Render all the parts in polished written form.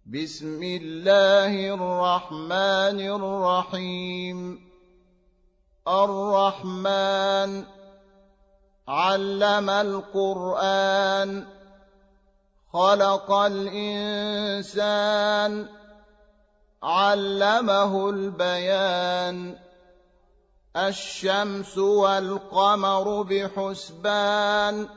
بسم الله الرحمن الرحيم. الرحمن علم القرآن خلق الإنسان علمه البيان. الشمس والقمر بحسبان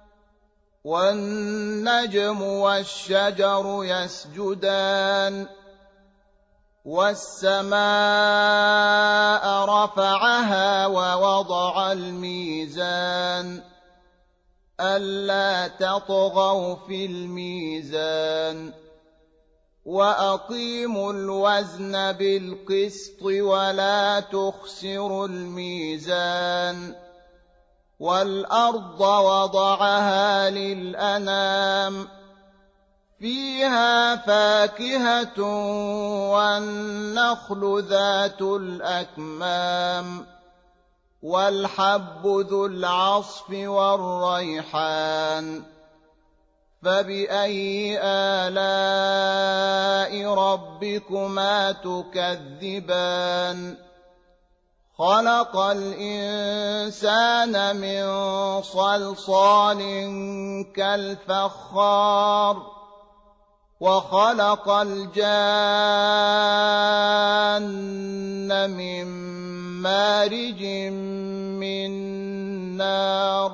والنجم والشجر يسجدان. والسماء رفعها ووضع الميزان ألا تطغوا في الميزان وأقيموا الوزن بالقسط ولا تخسروا الميزان. والأرض وضعها للأنام فيها فاكهة والنخل ذات الأكمام والحب ذو العصف والريحان. فبأي آلاء ربكما تكذبان؟ خلق الإنسان من صلصال كالفخار وخلق الجان من مارج من نار.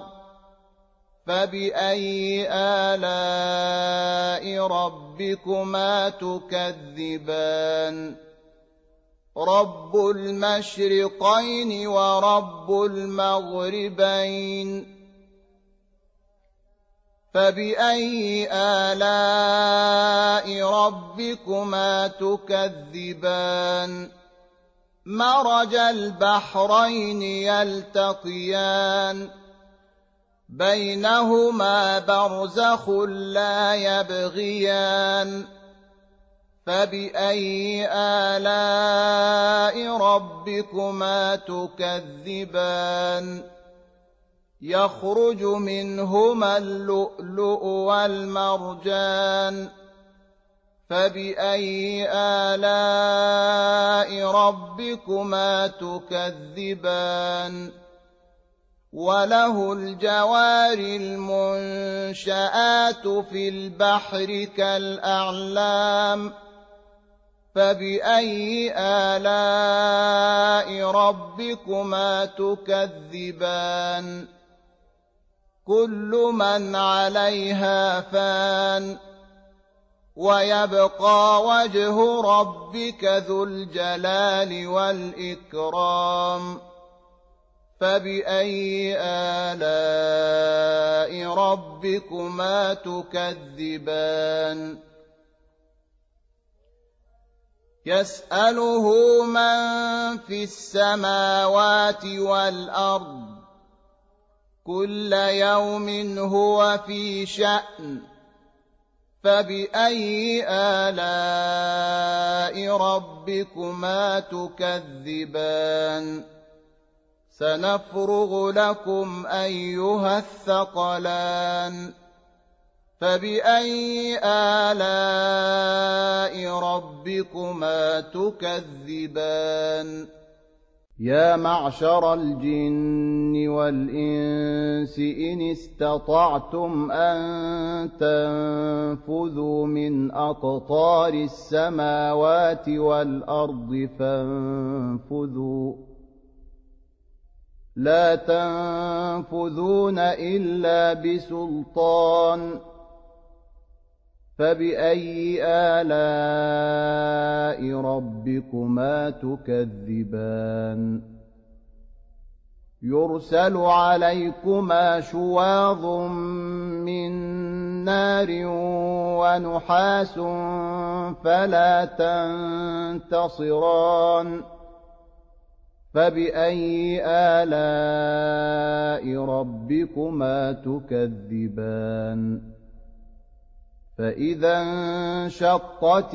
فبأي آلاء ربكما تكذبان؟ رب المشرقين ورب المغربين. فبأي آلاء ربكما تكذبان؟ مرج البحرين يلتقيان بينهما برزخ لا يبغيان. فبأي آلاء ربكما تكذبان؟ يخرج منهما اللؤلؤ والمرجان. فبأي آلاء ربكما تكذبان؟ وله الجوار المنشآت في البحر كالأعلام. فبأي آلاء ربكما تكذبان؟ كل من عليها فان ويبقى وجه ربك ذو الجلال والإكرام. فبأي آلاء ربكما تكذبان؟ يسأله من في السماوات والأرض كل يوم هو في شأن. فبأي آلاء ربكما تكذبان؟ سنفرغ لكم أيها الثقلان. فبأي آلاء ربكما تكذبان؟ يا معشر الجن والإنس إن استطعتم أن تنفذوا من أقطار السماوات والأرض فانفذوا لا تنفذون إلا بسلطان. فبأي آلاء ربكما تكذبان؟ يرسل عليكما شواظ من نار ونحاس فلا تنتصران. فبأي آلاء ربكما تكذبان؟ فإذا انشقت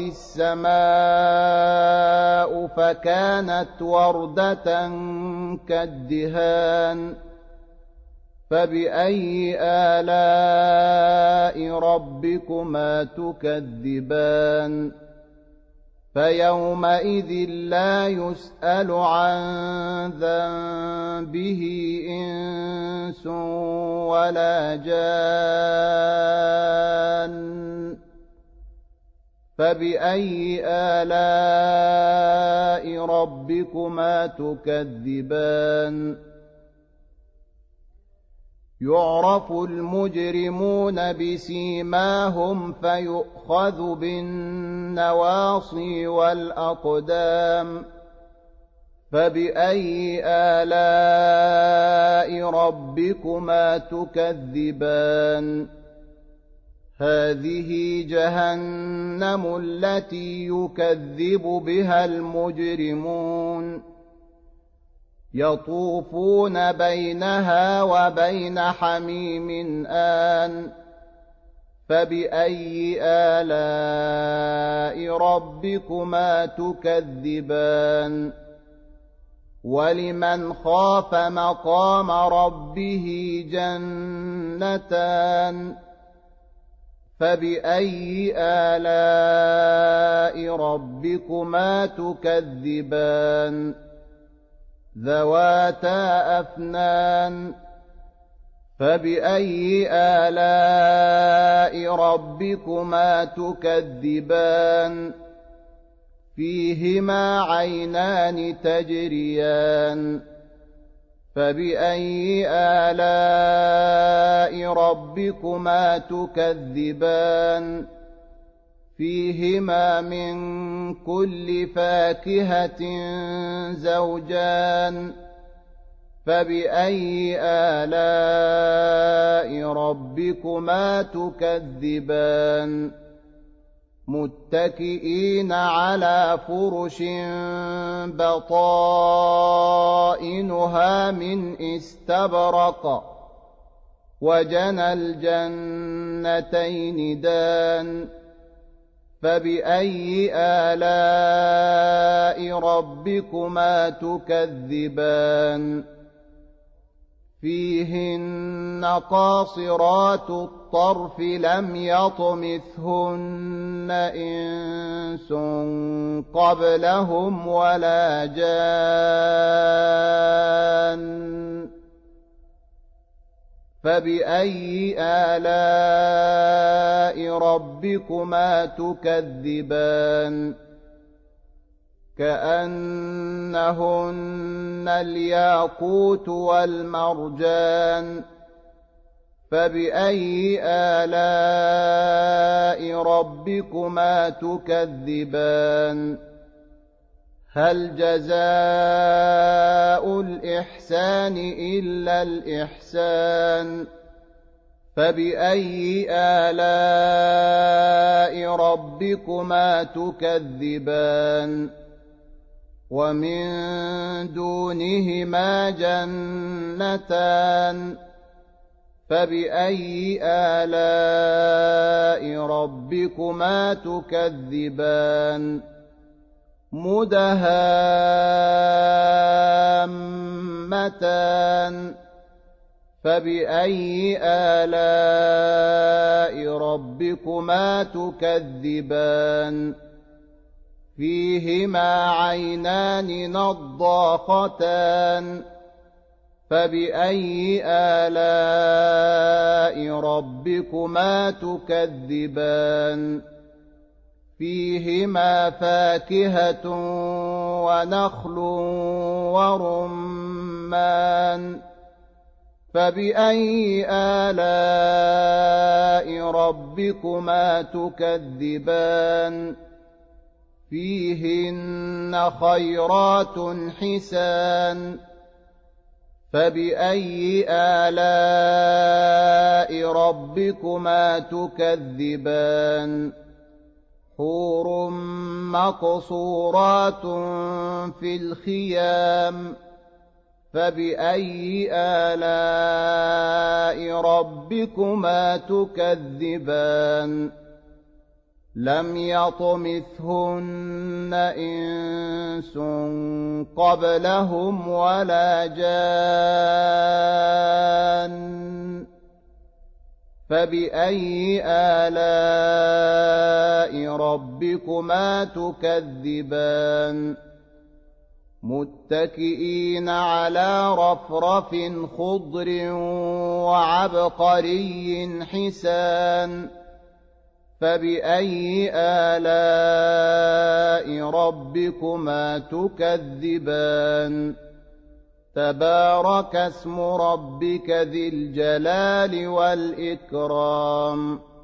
السماء فكانت وردة كالدهان. فبأي آلاء ربكما تكذبان فيومئذ لا يسأل عن ذنبه إنس ولا جان فبأي آلاء ربكما تكذبان يعرف المجرمون بسيماهم فيؤخذ بالنواصي والأقدام فبأي آلاء ربكما تكذبان هذه جهنم التي يكذب بها المجرمون يطوفون بينها وبين حميم آن فبأي آلاء ربكما تكذبان ولمن خاف مقام ربه جنتان فبأي آلاء ربكما تكذبان ذواتا أفنان فبأي آلاء ربكما تكذبان فيهما عينان تجريان فبأي آلاء ربكما تكذبان فيهما من كل فاكهة زوجان فبأي آلاء ربكما تكذبان متكئين على فرش بطائنها من استبرق وجنى الجنتين دان فبأي آلاء ربكما تكذبان فيهن قاصرات الطرف لم يطمثهن إنس قبلهم ولا جان فبأي آلاء ربكما تكذبان كأنهن الياقوت والمرجان فبأي آلاء ربكما تكذبان هل جزاء الإحسان إلا الإحسان فبأي آلاء ربكما تكذبان ومن دونهما جنتان فبأي آلاء ربكما تكذبان مدهامتان فبأي آلاء ربكما تكذبان فيهما عينان نضاختان فبأي آلاء ربكما تكذبان فيهما فاكهة ونخل ورمان فبأي آلاء ربكما تكذبان فيهن خيرات حسان فبأي آلاء ربكما تكذبان حور مقصورات في الخيام فبأي آلاء ربكما تكذبان لم يطمثهن إنس قبلهم ولا جان فبأي آلاء ربكما تكذبان متكئين على رفرف خضر وعبقري حسان فبأي آلاء ربكما تكذبان تبارك اسم ربك ذي الجلال والإكرام